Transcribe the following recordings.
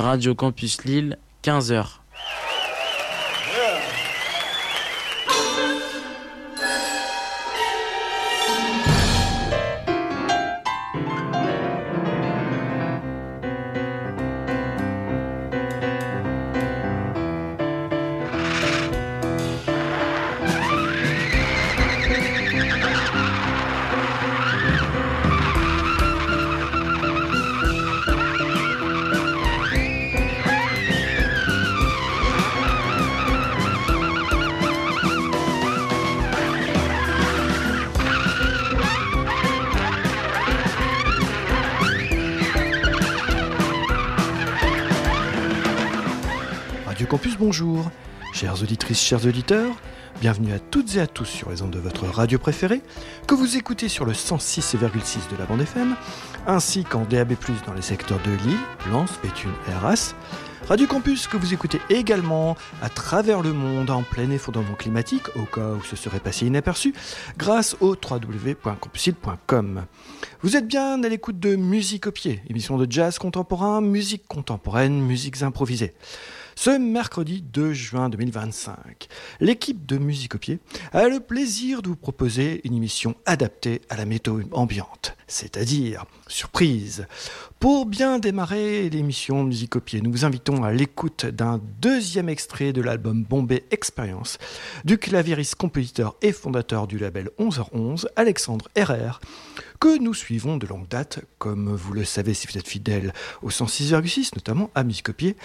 Radio Campus Lille, 15h. Campus, bonjour. Chères auditrices, chers auditeurs, bienvenue à toutes et à tous sur les ondes de votre radio préférée, que vous écoutez sur le 106,6 de la bande FM, ainsi qu'en DAB+, dans les secteurs de Lille, Lens, Béthune et Arras. Radio Campus que vous écoutez également à travers le monde en plein effondrement climatique, au cas où ce serait passé inaperçu, grâce au www.campuslille.com. Vous êtes bien à l'écoute de Musique au pied, émission de jazz contemporain, musique contemporaine, musiques improvisées. Ce mercredi 2 juin 2025, l'équipe de Musique au pied a le plaisir de vous proposer une émission adaptée à la météo ambiante, c'est-à-dire surprise. Pour bien démarrer l'émission Musique au pied, nous vous invitons à l'écoute d'un deuxième extrait de l'album Bombay Experience du claviériste, compositeur et fondateur du label 11h11, Alexandre Herrère, que nous suivons de longue date, comme vous le savez si vous êtes fidèle au 106,6, notamment à Musique au pied.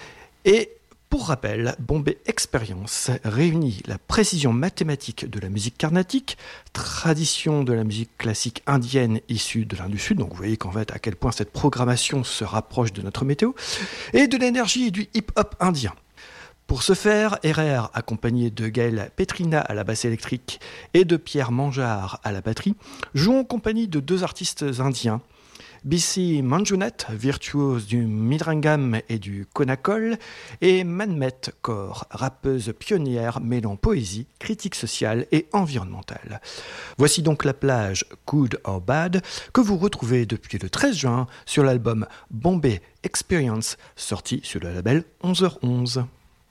Et pour rappel, Bombay Experience réunit la précision mathématique de la musique carnatique, tradition de la musique classique indienne issue de l'Inde du Sud, donc vous voyez qu'en fait à quel point cette programmation se rapproche de notre météo, et de l'énergie et du hip-hop indien. Pour ce faire, Herrère, accompagné de Gaël Petrina à la basse électrique et de Pierre Manjard à la batterie, joue en compagnie de deux artistes indiens, B.C. Manjunath, virtuose du Midrangam et du Konakol, et Manmet Kaur, rappeuse pionnière mêlant poésie, critique sociale et environnementale. Voici donc la plage Good or Bad que vous retrouvez depuis le 13 juin sur l'album Bombay Experience, sorti sur le label 11h11.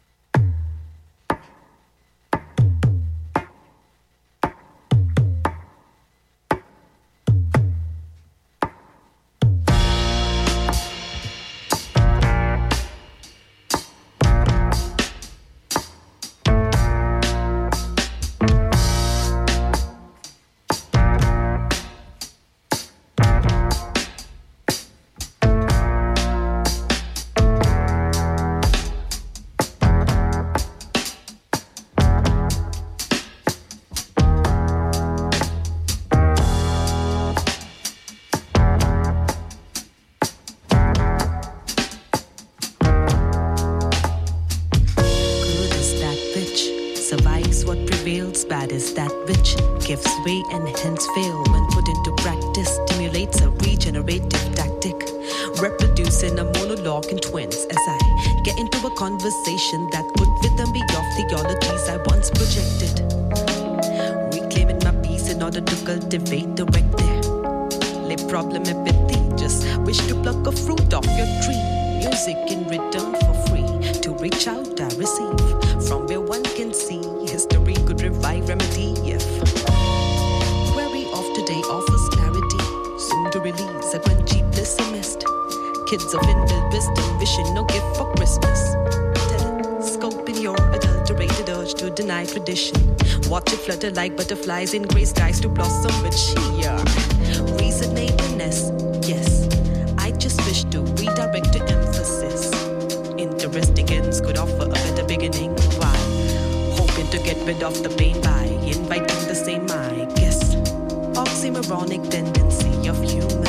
Bad is that which gives way and hence fail when put into practice, stimulates a regenerative tactic, reproducing a monologue in twins as I get into a conversation that could fit them beyond theologies I once projected, reclaiming my peace in order to cultivate direct there. Les problèmes petits, just wish to pluck a fruit off your tree, music in return for free, to reach out I receive, from where one can see history could revive remedy if query of today offers clarity, soon to release a crunchy pessimist, kids of inbuilt wisdom wishing no gift for Christmas, telescope in your adulterated urge to deny tradition, watch it flutter like butterflies in grey skies to blossom with sheer reasonableness. Yes, I just wish to redirect to emphasis, interesting ends could offer a better beginning, why hoping to get rid of the pain by inviting the same, I guess, oxymoronic tendency of humans.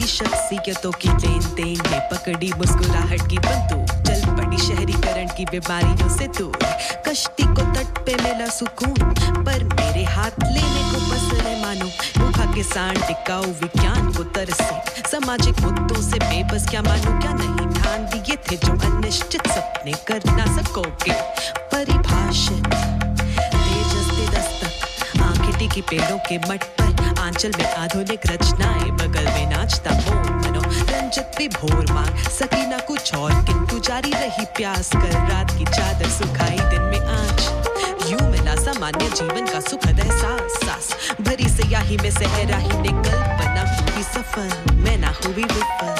की शख्सियतों की लेन देन में पकड़ी मुस्कुराहट की बंदूक चल पड़ी शहरीकरण की बीमारियों से दूर कश्ती को तट पे मिला सुकून पर मेरे हाथ लेने को बस न मानो भूखा किसान टिकाऊ विज्ञान को तरसे सामाजिक मुद्दों से बेबस क्या मानो क्या नहीं ठान दिए थे जो अनिश्चित सपने कर ना सकोगे परिभाषित तेजस दे दस्तक आंखें टिकी पेड़ों के मट पर आंचल में आधुनिक रचनाएं बगल में नाचता मोर मनो रंजित विभोर मांग सकीना कुछ और किंतु जारी रही प्यास कर रात की चादर सुखाई दिन में आँच यूं मिला सामान्य जीवन का सुखद एहसास सांस भरी स्याही में सहराही ने कल्पना हुई सफल मैं ना हुई विफल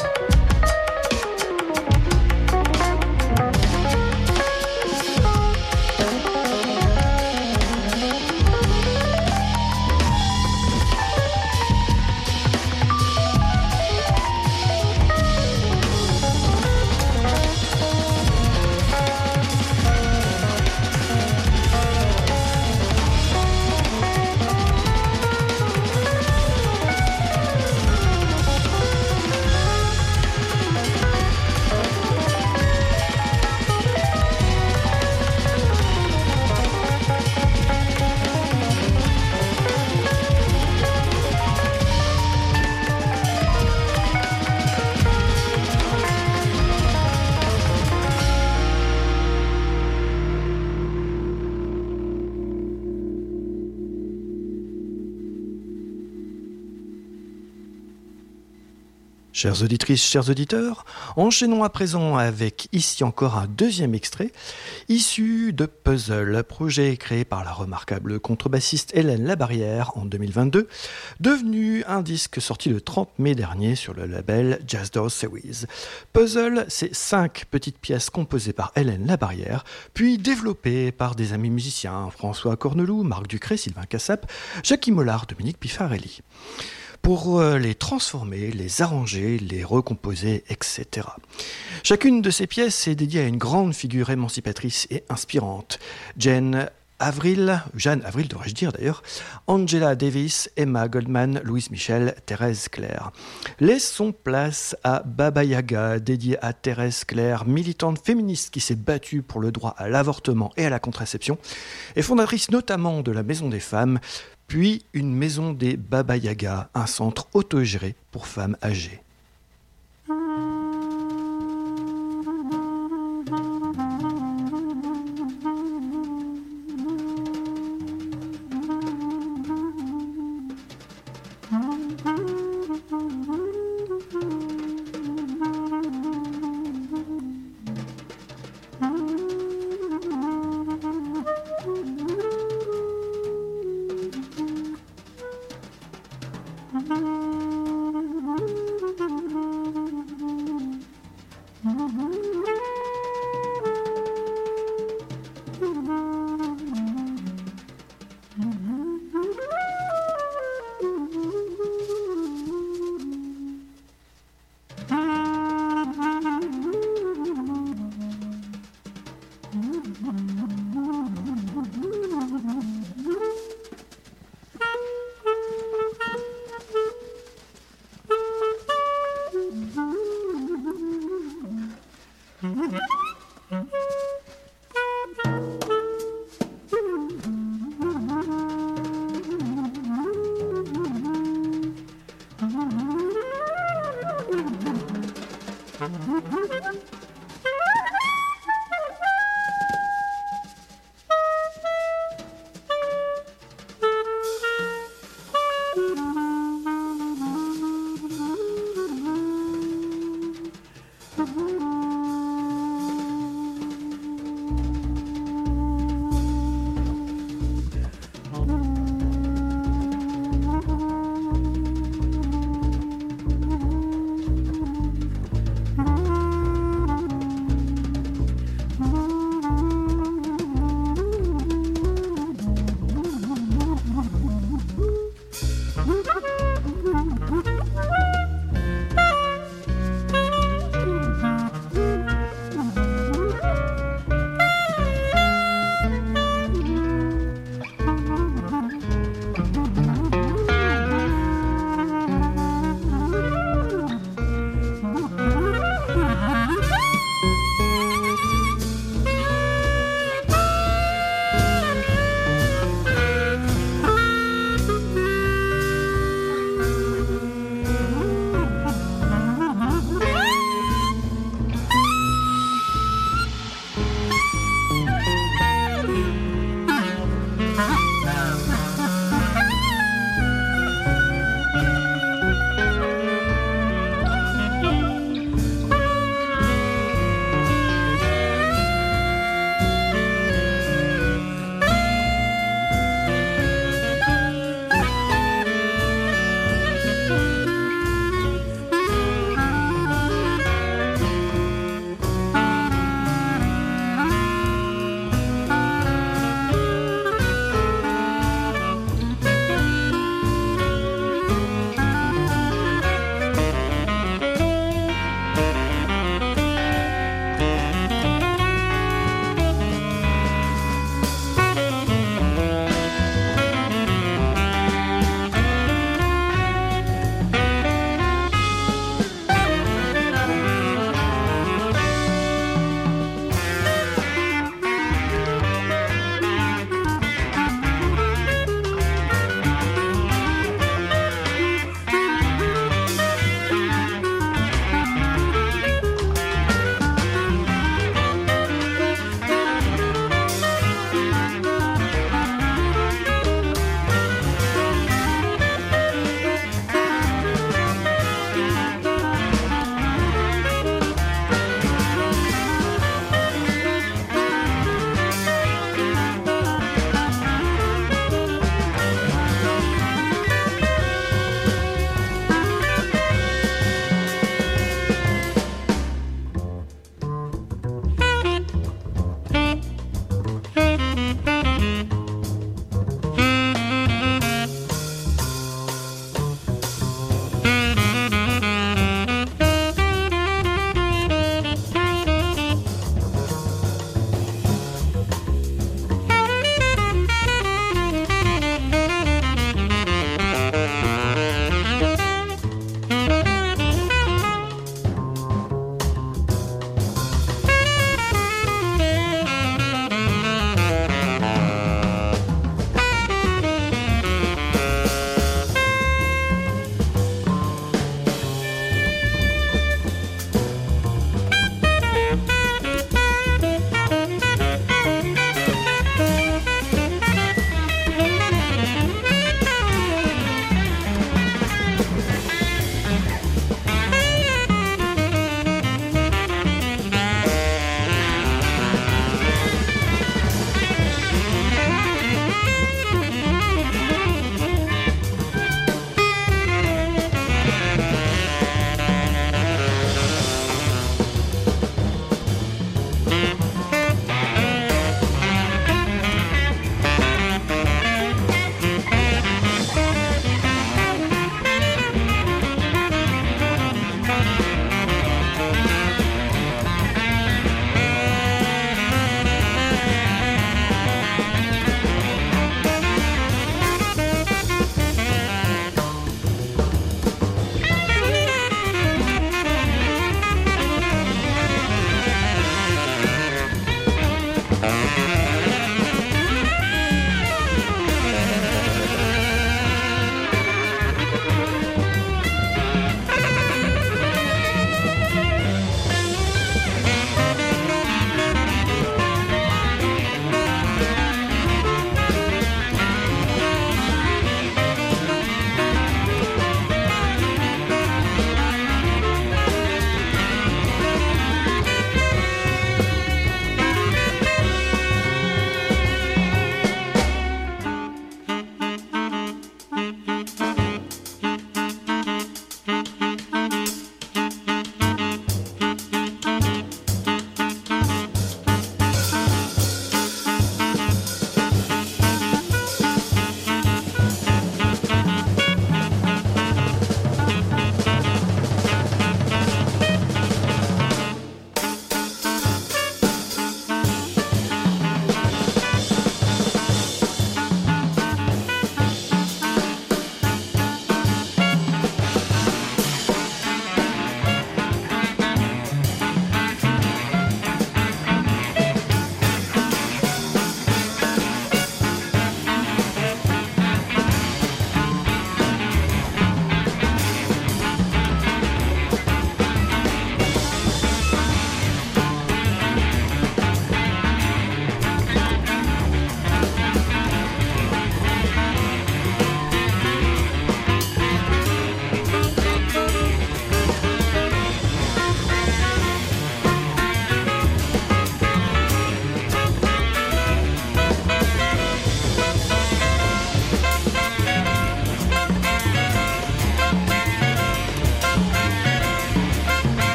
Chères auditrices, chers auditeurs, enchaînons à présent avec ici encore un deuxième extrait issu de Puzzle, projet créé par la remarquable contrebassiste Hélène Labarrière en 2022, devenu un disque sorti le 30 mai dernier sur le label Jazz Doors Series. Puzzle, c'est 5 petites pièces composées par Hélène Labarrière, puis développées par des amis musiciens, François Corneloup, Marc Ducré, Sylvain Cassap, Jackie Mollard, Dominique Pifarelli. Pour les transformer, les arranger, les recomposer, etc. Chacune de ces pièces est dédiée à une grande figure émancipatrice et inspirante. Jeanne Avril devrais-je dire d'ailleurs, Angela Davis, Emma Goldman, Louise Michel, Thérèse Claire. Laissons place à Baba Yaga, dédiée à Thérèse Claire, militante féministe qui s'est battue pour le droit à l'avortement et à la contraception, et fondatrice notamment de la Maison des Femmes, puis une maison des Baba Yaga, un centre autogéré pour femmes âgées.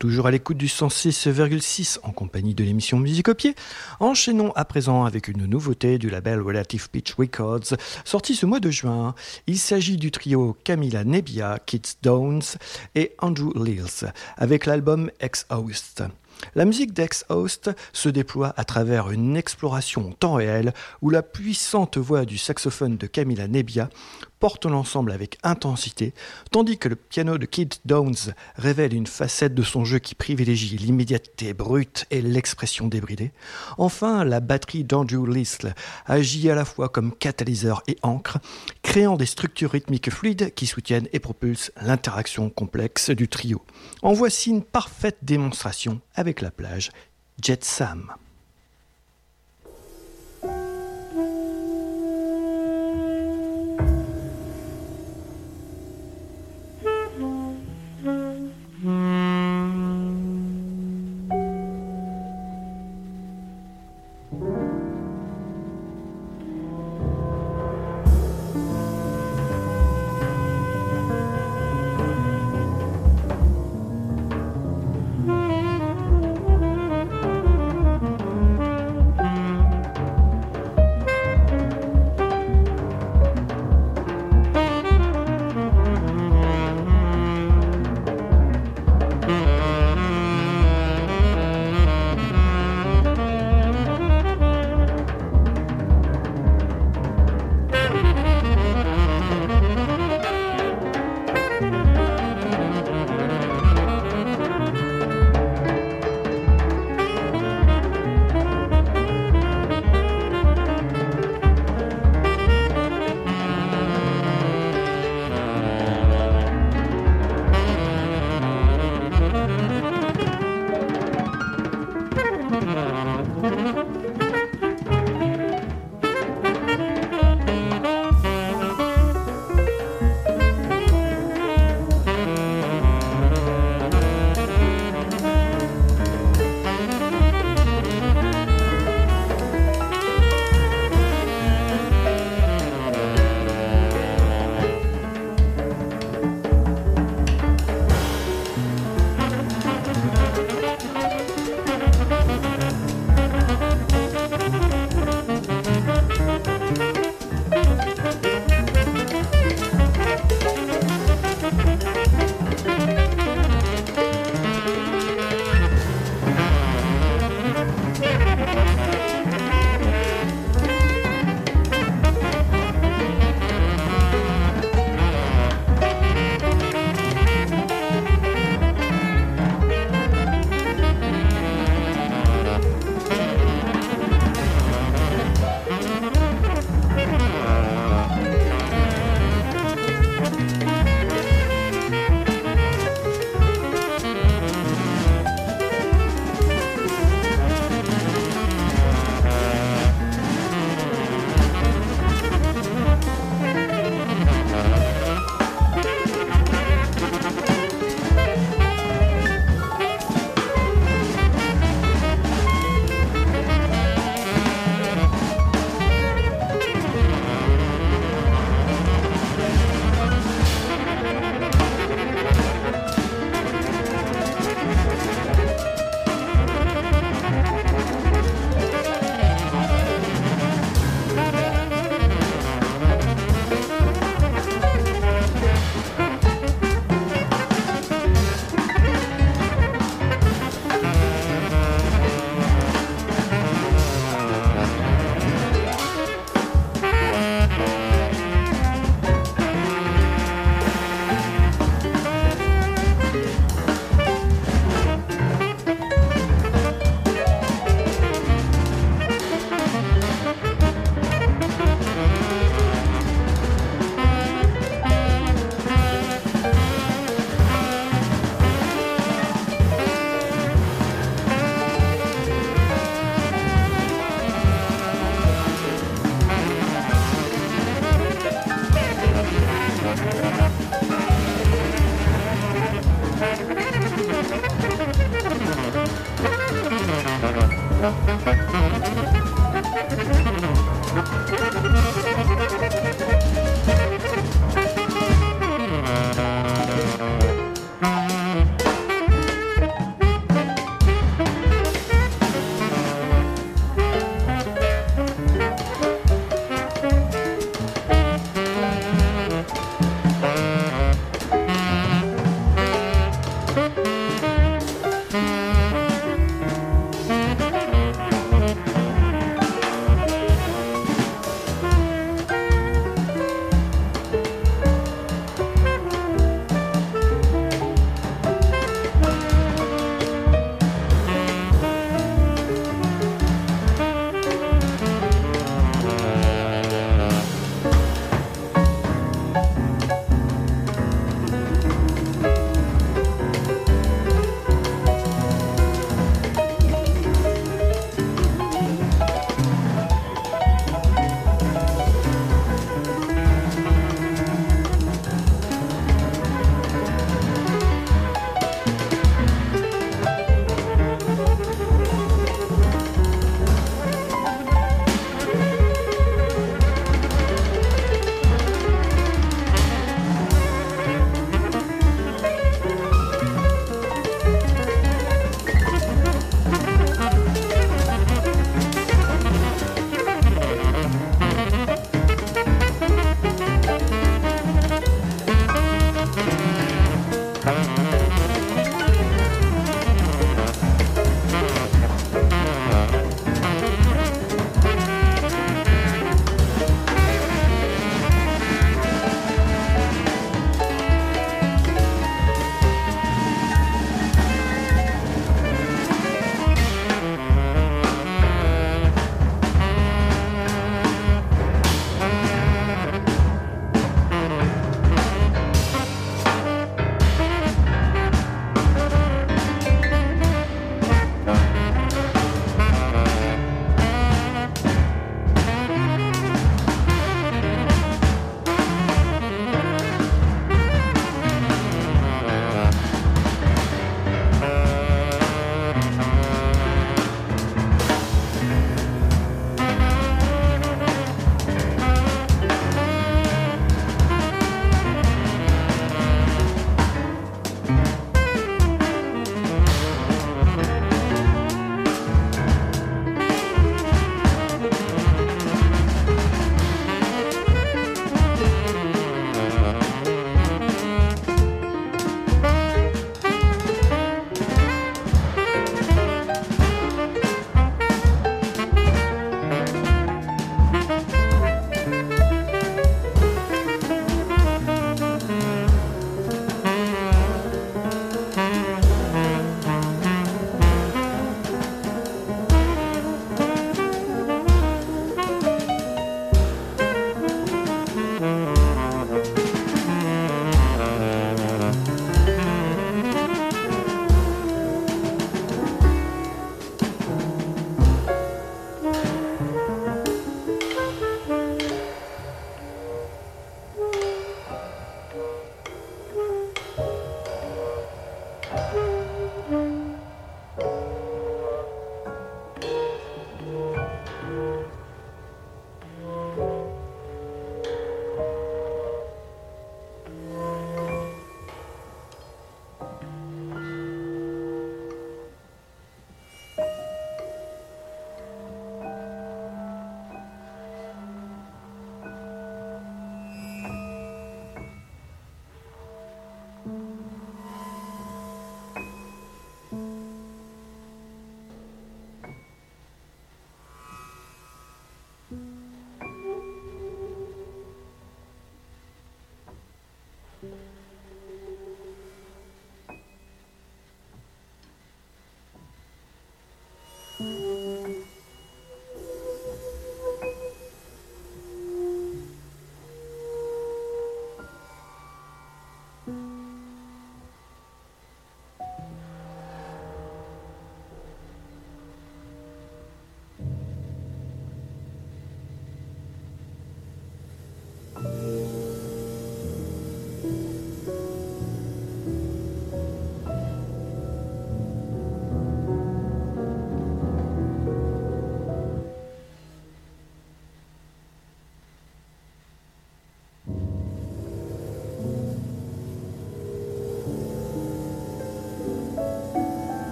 Toujours à l'écoute du 106,6 en compagnie de l'émission Musique au pied. Enchaînons à présent avec une nouveauté du label Relative Pitch Records, sorti ce mois de juin. Il s'agit du trio Camila Nebbia, Keith Downs et Andrew Lills, avec l'album Ex-Host. La musique d'Ex-Host se déploie à travers une exploration en temps réel où la puissante voix du saxophone de Camila Nebbia porte l'ensemble avec intensité, tandis que le piano de Keith Downs révèle une facette de son jeu qui privilégie l'immédiateté brute et l'expression débridée. Enfin, la batterie d'Andrew Lills agit à la fois comme catalyseur et encre, créant des structures rythmiques fluides qui soutiennent et propulsent l'interaction complexe du trio. En voici une parfaite démonstration avec la plage Jet Sam.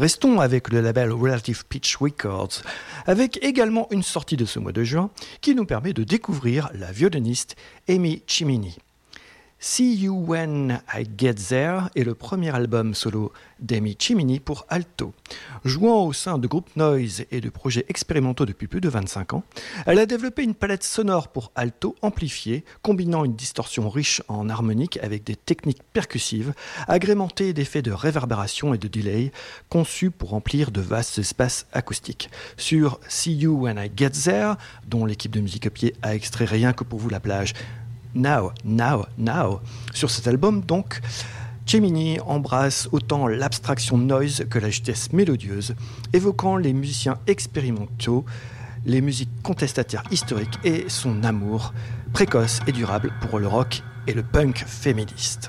Restons avec le label Relative Pitch Records, avec également une sortie de ce mois de juin qui nous permet de découvrir la violoniste Amy Chimini. See You When I Get There est le premier album solo d'Amy Chimini pour alto. Jouant au sein de groupes noise et de projets expérimentaux depuis plus de 25 ans, elle a développé une palette sonore pour alto amplifiée, combinant une distorsion riche en harmonique avec des techniques percussives, agrémentées d'effets de réverbération et de delay, conçus pour remplir de vastes espaces acoustiques. Sur See You When I Get There, dont l'équipe de Musique à Pied a extrait rien que pour vous la plage Now, Now, Now. Sur cet album, donc, Chimini embrasse autant l'abstraction noise que la justesse mélodieuse, évoquant les musiciens expérimentaux, les musiques contestataires historiques et son amour précoce et durable pour le rock et le punk féministe.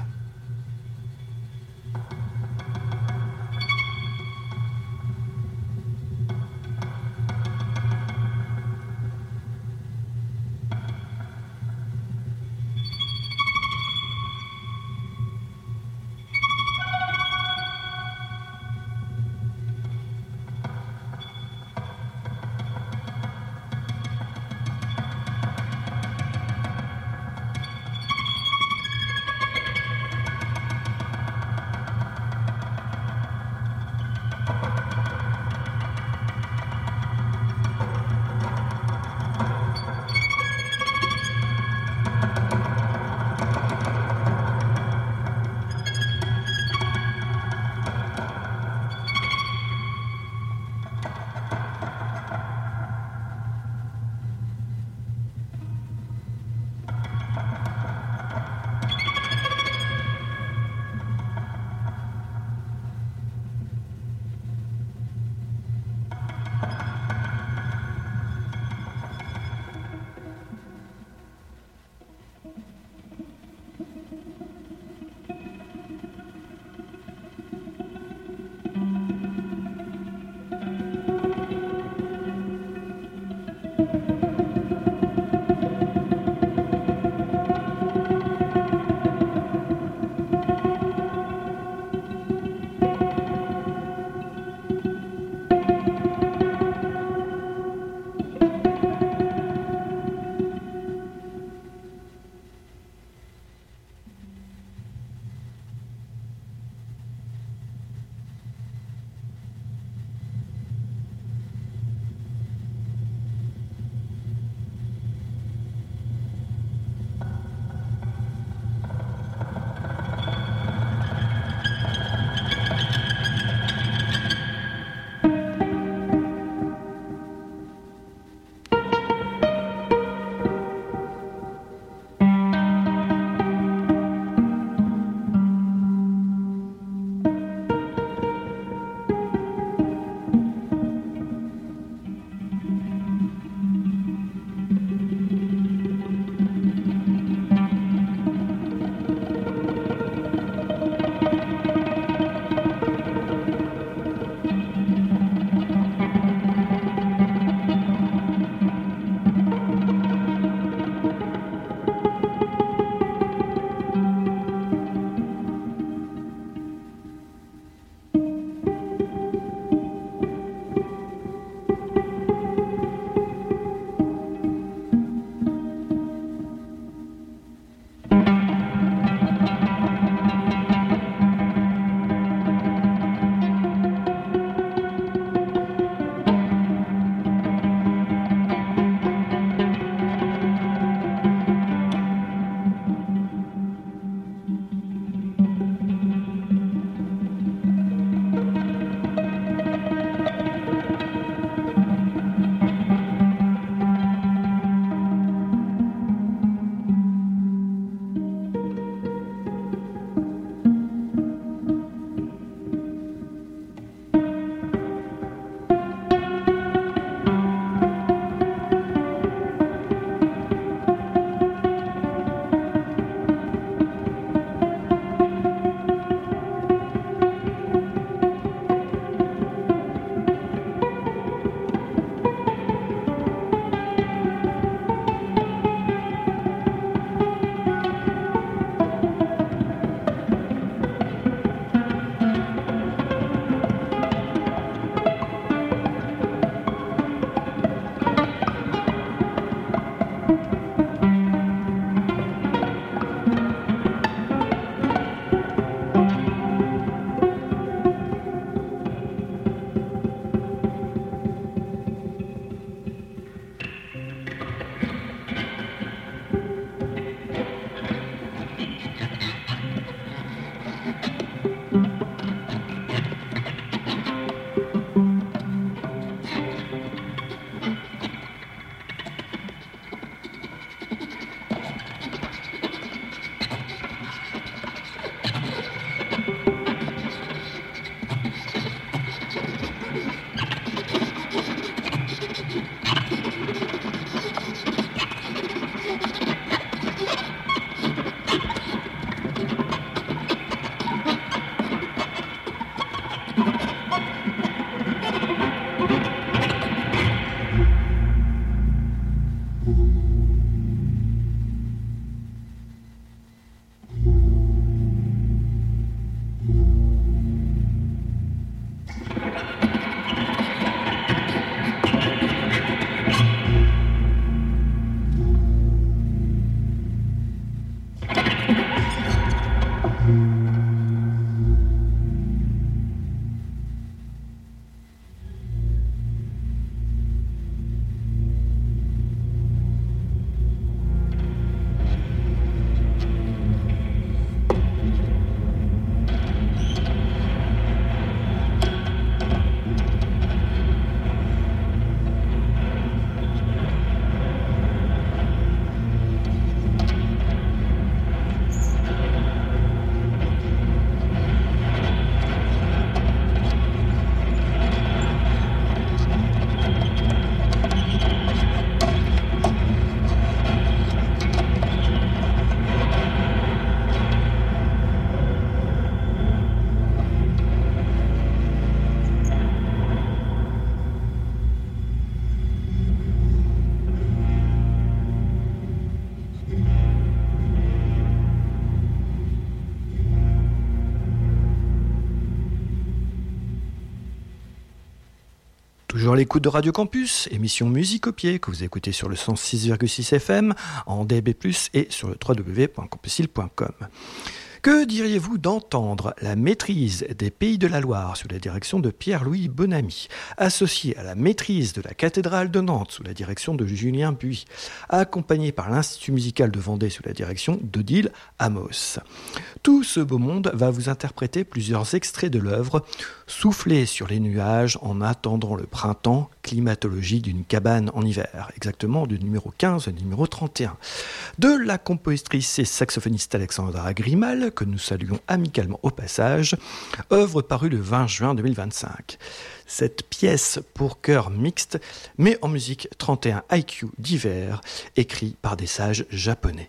Toujours à l'écoute de Radio Campus, émission Musique au pied que vous écoutez sur le 106,6 FM, en DAB+, et sur le www.campusil.com. Que diriez-vous d'entendre la maîtrise des Pays de la Loire sous la direction de Pierre-Louis Bonamy, associée à la maîtrise de la cathédrale de Nantes sous la direction de Julien Buis, accompagnée par l'Institut musical de Vendée sous la direction d'Odile Amos. Tout ce beau monde va vous interpréter plusieurs extraits de l'œuvre Souffler sur les nuages en attendant le printemps, climatologie d'une cabane en hiver, exactement du numéro 15 au numéro 31. De la compositrice et saxophoniste Alexandra Grimal, que nous saluons amicalement au passage, œuvre parue le 20 juin 2025. Cette pièce pour chœur mixte met en musique 31 haïkus divers, écrits par des sages japonais.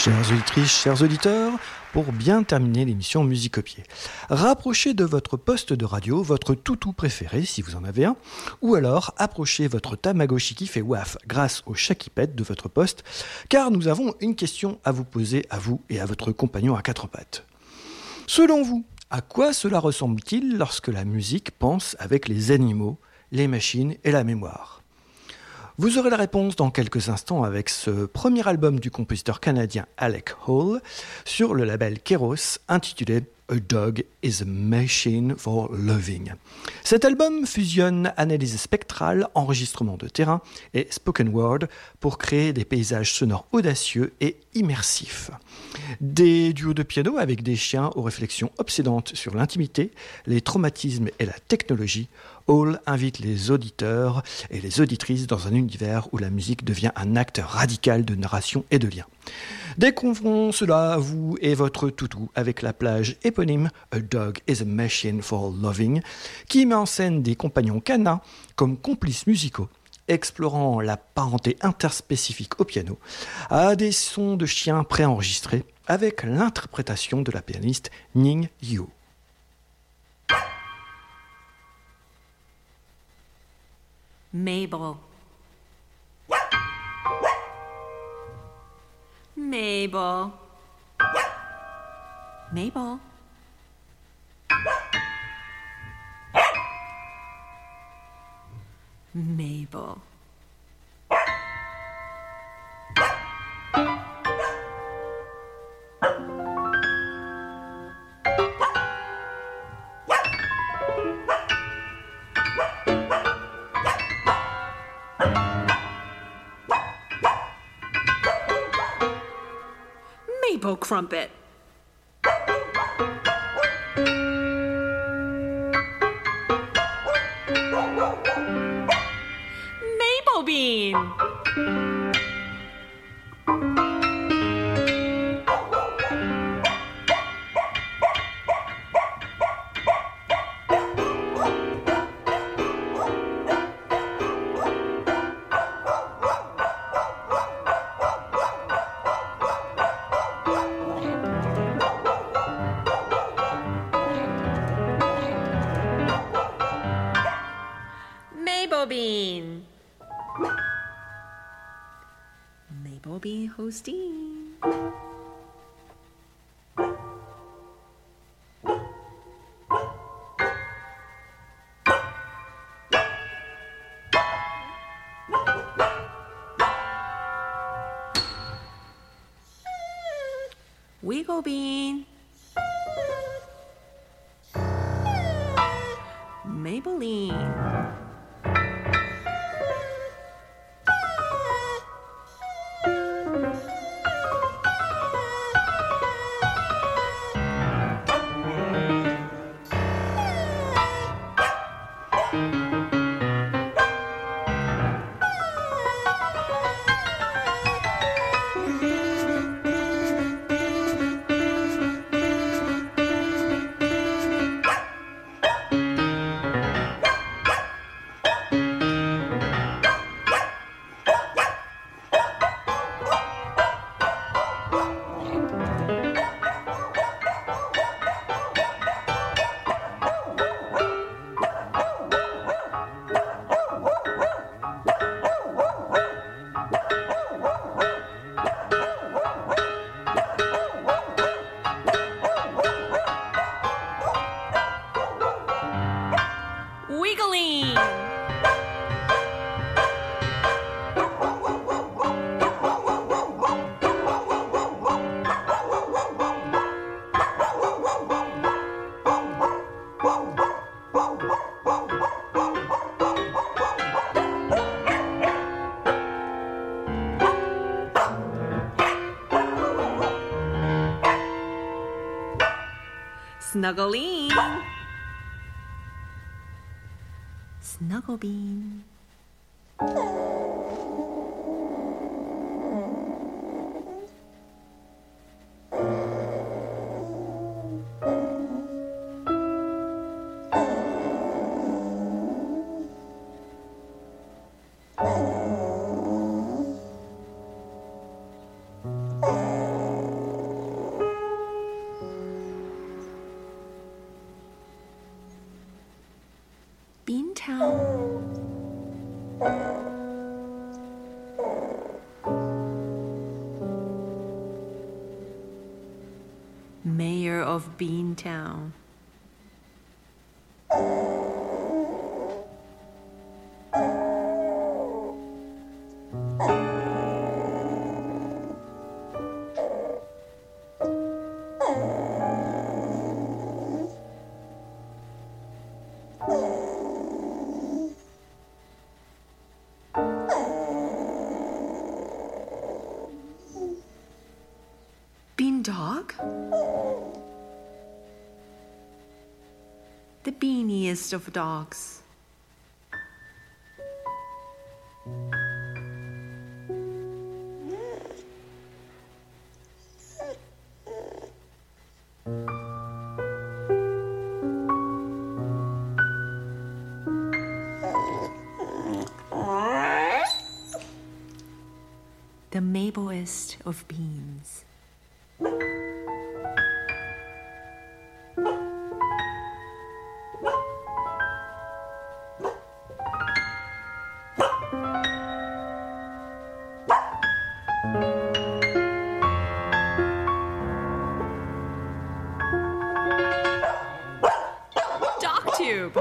Chères auditrices, chers auditeurs, pour bien terminer l'émission Musicopier, rapprochez de votre poste de radio votre toutou préféré, si vous en avez un, ou alors approchez votre Tamagotchi qui fait waf grâce au Shakiped de votre poste, car nous avons une question à vous poser à vous et à votre compagnon à quatre pattes. Selon vous, à quoi cela ressemble-t-il lorsque la musique pense avec les animaux, les machines et la mémoire ? Vous aurez la réponse dans quelques instants avec ce premier album du compositeur canadien Alec Hall sur le label Keros intitulé A Dog is a Machine for Loving. Cet album fusionne analyse spectrale, enregistrement de terrain et spoken word pour créer des paysages sonores audacieux et immersifs. Des duos de piano avec des chiens aux réflexions obsédantes sur l'intimité, les traumatismes et la technologie. Hall invite les auditeurs et les auditrices dans un univers où la musique devient un acte radical de narration et de lien. Découvrons cela à vous et votre toutou avec la plage éponyme A Dog is a Machine for Loving, qui met en scène des compagnons canins comme complices musicaux, explorant la parenté interspécifique au piano, à des sons de chiens préenregistrés avec l'interprétation de la pianiste Ning Yu. Mabel. Mabel. Mabel. Mabel. Mabel Crumpet. Mabel Bean. Mabel Bean. Mabel Bean hosting. Wiggle Bean. Maybelline. Wiggling. Snuggling. Snuggle Bean. Beantown. Mayor of Beantown. Beandog? The beaniest of dogs. The Mablest of beans. Doctube.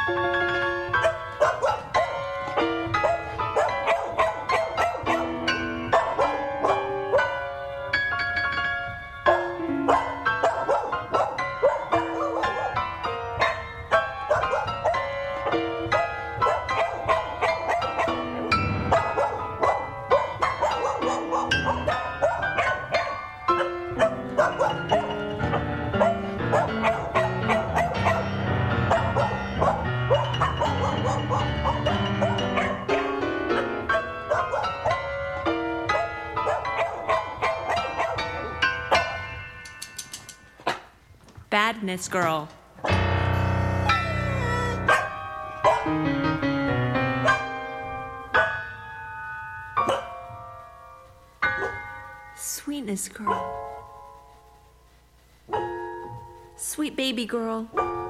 Badness girl. Sweetness girl. Sweet baby girl.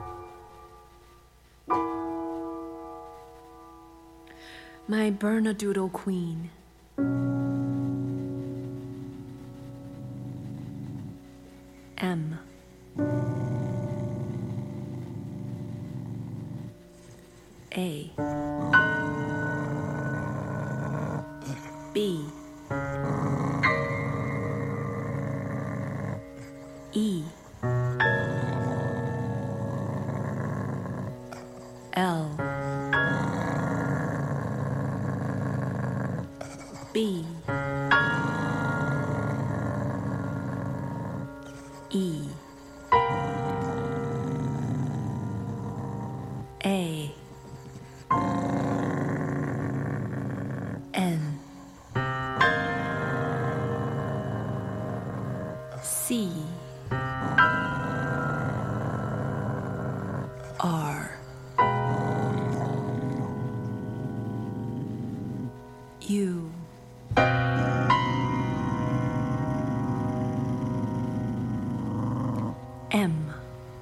My Bernedoodle queen. M. A. B. E. L. B. E. A. N. C. R. U. M.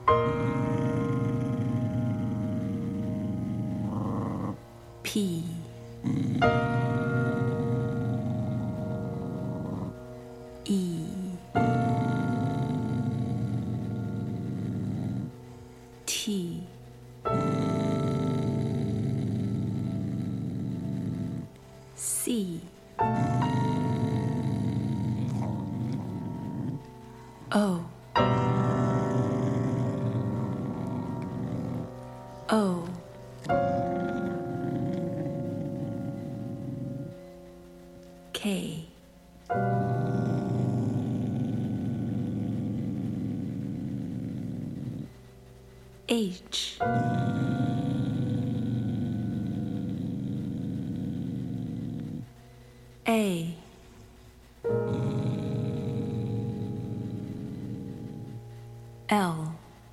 P. E. T. C. O. O. K. H. A. L.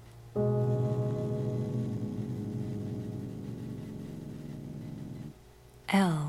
L.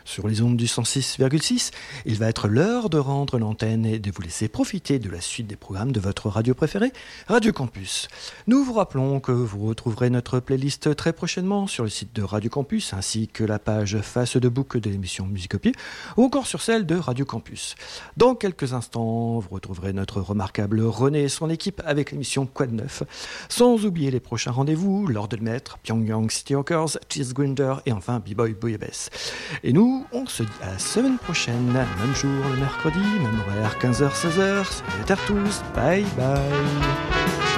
sur les ondes du 106,6. Il va être l'heure de rendre l'antenne et de vous laisser profiter de la suite des programmes de votre radio préférée, Radio Campus. Nous vous rappelons que vous retrouverez notre playlist très prochainement sur le site de Radio Campus, ainsi que la page face de boucle de l'émission Musicopie, ou encore sur celle de Radio Campus. Dans quelques instants, vous retrouverez notre remarquable René et son équipe avec l'émission Quoi de neuf, sans oublier les prochains rendez-vous, L'Ordre de Maître, Pyongyang City Hawkers, Cheese Grinder et enfin B-Boy Bouillabaisse. Et nous, on se dit à la semaine prochaine, même jour le mercredi, même horaire, 15h-16h. Salut à tous, bye bye.